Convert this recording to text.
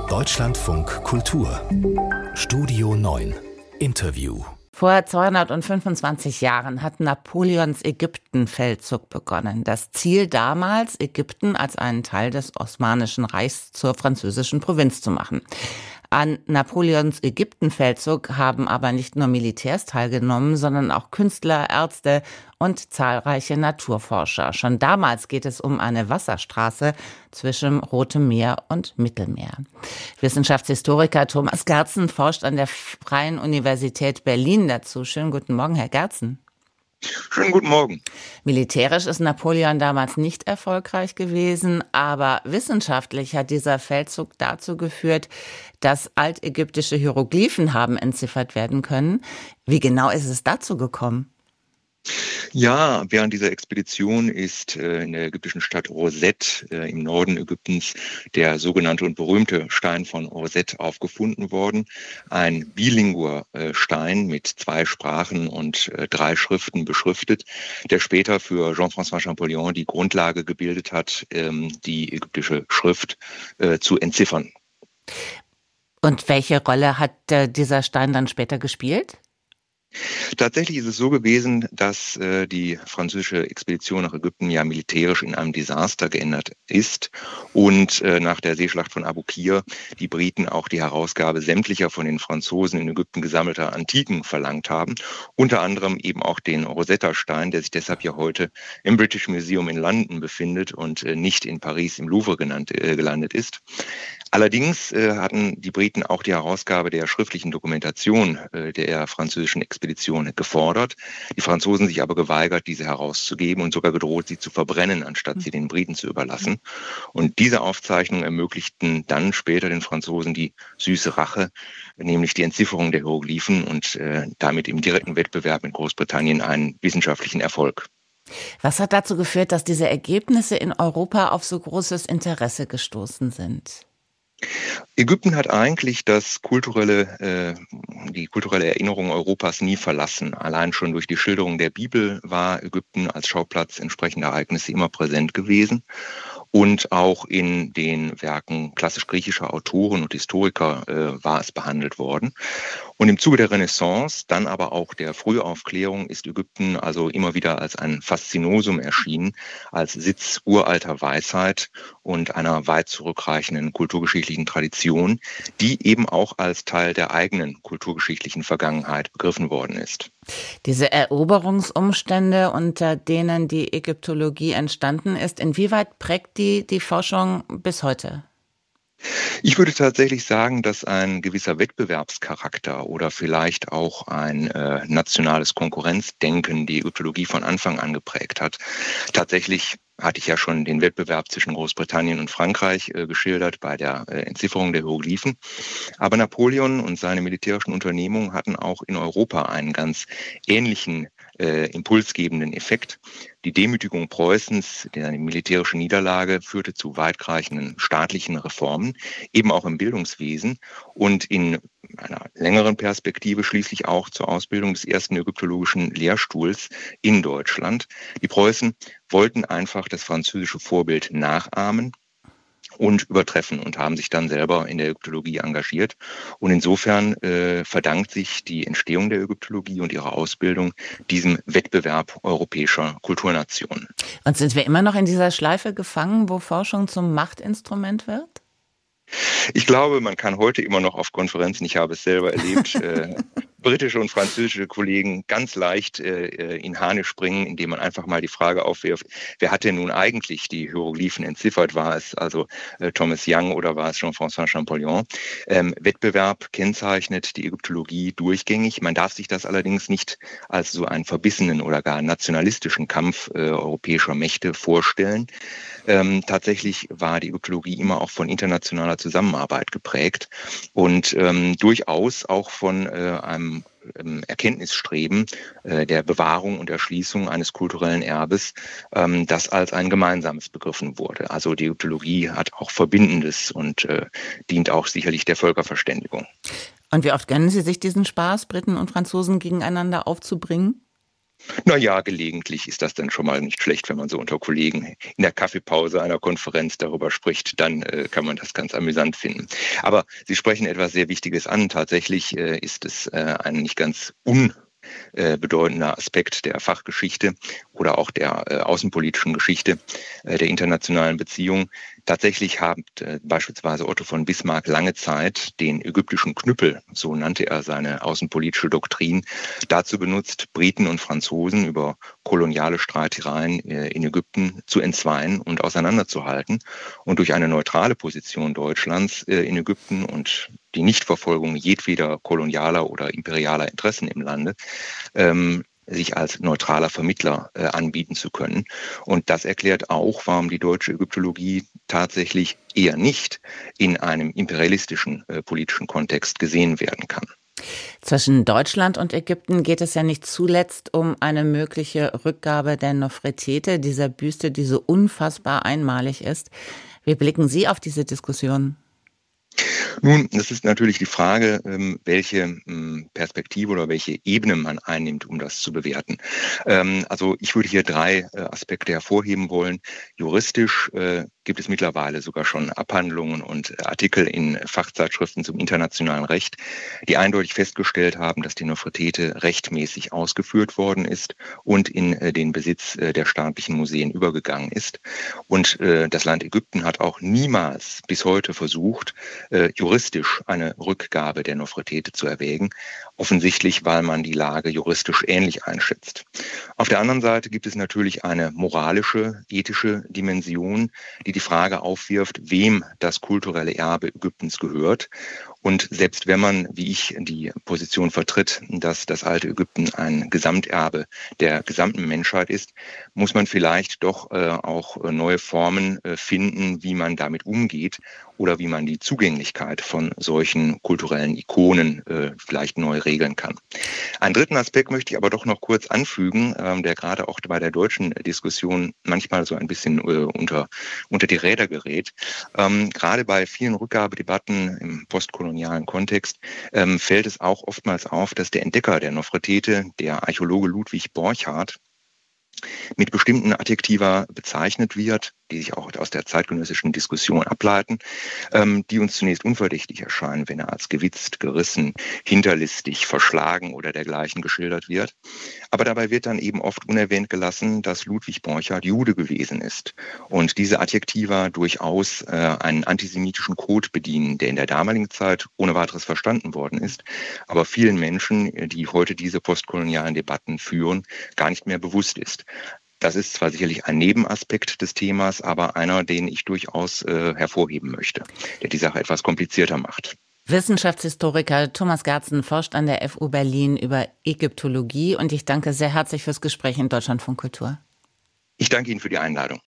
Deutschlandfunk Kultur Studio 9 Interview. Vor 225 Jahren hat Napoleons Ägyptenfeldzug begonnen. Das Ziel damals, Ägypten als einen Teil des Osmanischen Reichs zur französischen Provinz zu machen. An Napoleons Ägyptenfeldzug haben aber nicht nur Militärs teilgenommen, sondern auch Künstler, Ärzte und zahlreiche Naturforscher. Schon damals geht es um eine Wasserstraße zwischen Rotem Meer und Mittelmeer. Wissenschaftshistoriker Thomas Gerzen forscht an der Freien Universität Berlin dazu. Schönen guten Morgen, Herr Gerzen. Schönen guten Morgen. Militärisch ist Napoleon damals nicht erfolgreich gewesen, aber wissenschaftlich hat dieser Feldzug dazu geführt, dass altägyptische Hieroglyphen haben entziffert werden können. Wie genau ist es dazu gekommen? Ja, während dieser Expedition ist in der ägyptischen Stadt Rosette im Norden Ägyptens der sogenannte und berühmte Stein von Rosette aufgefunden worden. Ein bilinguer Stein mit 2 Sprachen und 3 Schriften beschriftet, der später für Jean-François Champollion die Grundlage gebildet hat, die ägyptische Schrift zu entziffern. Und welche Rolle hat dieser Stein dann später gespielt? Tatsächlich ist es so gewesen, dass die französische Expedition nach Ägypten ja militärisch in einem Desaster geändert ist und nach der Seeschlacht von Abukir die Briten auch die Herausgabe sämtlicher von den Franzosen in Ägypten gesammelter Antiken verlangt haben, unter anderem eben auch den Rosetta-Stein, der sich deshalb ja heute im British Museum in London befindet und nicht in Paris im Louvre gelandet ist. Allerdings hatten die Briten auch die Herausgabe der schriftlichen Dokumentation der französischen Expedition gefordert. Die Franzosen sich aber geweigert, diese herauszugeben und sogar gedroht, sie zu verbrennen, anstatt sie den Briten zu überlassen. Und diese Aufzeichnungen ermöglichten dann später den Franzosen die süße Rache, nämlich die Entzifferung der Hieroglyphen und damit im direkten Wettbewerb mit Großbritannien einen wissenschaftlichen Erfolg. Was hat dazu geführt, dass diese Ergebnisse in Europa auf so großes Interesse gestoßen sind? Ägypten hat eigentlich die kulturelle Erinnerung Europas nie verlassen. Allein schon durch die Schilderung der Bibel war Ägypten als Schauplatz entsprechender Ereignisse immer präsent gewesen. Und auch in den Werken klassisch griechischer Autoren und Historiker war es behandelt worden. Und im Zuge der Renaissance, dann aber auch der Frühaufklärung, ist Ägypten also immer wieder als ein Faszinosum erschienen, als Sitz uralter Weisheit und einer weit zurückreichenden kulturgeschichtlichen Tradition, die eben auch als Teil der eigenen kulturgeschichtlichen Vergangenheit begriffen worden ist. Diese Eroberungsumstände, unter denen die Ägyptologie entstanden ist, inwieweit prägt die Forschung bis heute? Ich würde tatsächlich sagen, dass ein gewisser Wettbewerbscharakter oder vielleicht auch ein nationales Konkurrenzdenken die Ägyptologie von Anfang an geprägt hat. Tatsächlich hatte ich ja schon den Wettbewerb zwischen Großbritannien und Frankreich geschildert bei der Entzifferung der Hieroglyphen. Aber Napoleon und seine militärischen Unternehmungen hatten auch in Europa einen ganz ähnlichen impulsgebenden Effekt. Die Demütigung Preußens, die militärische Niederlage, führte zu weitreichenden staatlichen Reformen, eben auch im Bildungswesen und in einer längeren Perspektive schließlich auch zur Ausbildung des ersten ägyptologischen Lehrstuhls in Deutschland. Die Preußen wollten einfach das französische Vorbild nachahmen und übertreffen und haben sich dann selber in der Ägyptologie engagiert. Und insofern verdankt sich die Entstehung der Ägyptologie und ihre Ausbildung diesem Wettbewerb europäischer Kulturnationen. Und sind wir immer noch in dieser Schleife gefangen, wo Forschung zum Machtinstrument wird? Ich glaube, man kann heute immer noch auf Konferenzen, ich habe es selber erlebt, britische und französische Kollegen ganz leicht in Harnisch springen, indem man einfach mal die Frage aufwirft, wer hat denn nun eigentlich die Hieroglyphen entziffert? War es also Thomas Young oder war es Jean-François Champollion? Wettbewerb kennzeichnet die Ägyptologie durchgängig. Man darf sich das allerdings nicht als so einen verbissenen oder gar nationalistischen Kampf europäischer Mächte vorstellen. Tatsächlich war die Ägyptologie immer auch von internationaler Zusammenarbeit geprägt und durchaus auch von einem Erkenntnisstreben der Bewahrung und Erschließung eines kulturellen Erbes, das als ein gemeinsames begriffen wurde. Also die Ägyptologie hat auch Verbindendes und dient auch sicherlich der Völkerverständigung. Und wie oft gönnen Sie sich diesen Spaß, Briten und Franzosen gegeneinander aufzubringen? Naja, gelegentlich ist das dann schon mal nicht schlecht, wenn man so unter Kollegen in der Kaffeepause einer Konferenz darüber spricht, dann kann man das ganz amüsant finden. Aber Sie sprechen etwas sehr Wichtiges an. Tatsächlich ist es ein nicht ganz unbedeutender Aspekt der Fachgeschichte oder auch der außenpolitischen Geschichte der internationalen Beziehungen. Tatsächlich hat beispielsweise Otto von Bismarck lange Zeit den ägyptischen Knüppel, so nannte er seine außenpolitische Doktrin, dazu benutzt, Briten und Franzosen über koloniale Streitereien in Ägypten zu entzweien und auseinanderzuhalten. Und durch eine neutrale Position Deutschlands in Ägypten und die Nichtverfolgung jedweder kolonialer oder imperialer Interessen im Lande, sich als neutraler Vermittler anbieten zu können. Und das erklärt auch, warum die deutsche Ägyptologie tatsächlich eher nicht in einem imperialistischen politischen Kontext gesehen werden kann. Zwischen Deutschland und Ägypten geht es ja nicht zuletzt um eine mögliche Rückgabe der Nofretete, dieser Büste, die so unfassbar einmalig ist. Wie blicken Sie auf diese Diskussion? Nun, das ist natürlich die Frage, welche Perspektive oder welche Ebene man einnimmt, um das zu bewerten. Also ich würde hier 3 Aspekte hervorheben wollen. Juristisch gibt es mittlerweile sogar schon Abhandlungen und Artikel in Fachzeitschriften zum internationalen Recht, die eindeutig festgestellt haben, dass die Nofretete rechtmäßig ausgeführt worden ist und in den Besitz der staatlichen Museen übergegangen ist. Und das Land Ägypten hat auch niemals bis heute versucht, juristisch eine Rückgabe der Nofretete zu erwägen, offensichtlich, weil man die Lage juristisch ähnlich einschätzt. Auf der anderen Seite gibt es natürlich eine moralische, ethische Dimension, die Frage aufwirft, wem das kulturelle Erbe Ägyptens gehört. Und selbst wenn man, wie ich, die Position vertritt, dass das alte Ägypten ein Gesamterbe der gesamten Menschheit ist, muss man vielleicht doch auch neue Formen finden, wie man damit umgeht oder wie man die Zugänglichkeit von solchen kulturellen Ikonen vielleicht neu regeln kann. Einen dritten Aspekt möchte ich aber doch noch kurz anfügen, der gerade auch bei der deutschen Diskussion manchmal so ein bisschen unter die Räder gerät. Gerade bei vielen Rückgabedebatten im postkolonialen Kontext fällt es auch oftmals auf, dass der Entdecker der Nofretete, der Archäologe Ludwig Borchardt, mit bestimmten Adjektiva bezeichnet wird, die sich auch aus der zeitgenössischen Diskussion ableiten, die uns zunächst unverdächtig erscheinen, wenn er als gewitzt, gerissen, hinterlistig, verschlagen oder dergleichen geschildert wird. Aber dabei wird dann eben oft unerwähnt gelassen, dass Ludwig Borchardt Jude gewesen ist und diese Adjektiva durchaus einen antisemitischen Code bedienen, der in der damaligen Zeit ohne weiteres verstanden worden ist, aber vielen Menschen, die heute diese postkolonialen Debatten führen, gar nicht mehr bewusst ist. Das ist zwar sicherlich ein Nebenaspekt des Themas, aber einer, den ich durchaus hervorheben möchte, der die Sache etwas komplizierter macht. Wissenschaftshistoriker Thomas Gerzen forscht an der FU Berlin über Ägyptologie und ich danke sehr herzlich fürs Gespräch in Deutschlandfunk Kultur. Ich danke Ihnen für die Einladung.